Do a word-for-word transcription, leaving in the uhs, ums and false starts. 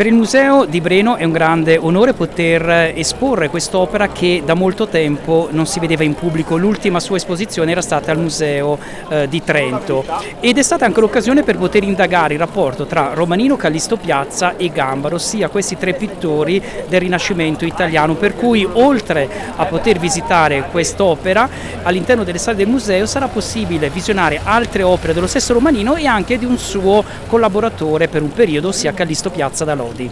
Per il Museo di Breno è un grande onore poter esporre quest'opera che da molto tempo non si vedeva in pubblico. L'ultima sua esposizione era stata al Museo eh, di Trento ed è stata anche l'occasione per poter indagare il rapporto tra Romanino, Callisto Piazza e Gambaro, ossia questi tre pittori del Rinascimento italiano, per cui oltre a poter visitare quest'opera all'interno delle sale del museo sarà possibile visionare altre opere dello stesso Romanino e anche di un suo collaboratore per un periodo, ossia Callisto Piazza da Lodi.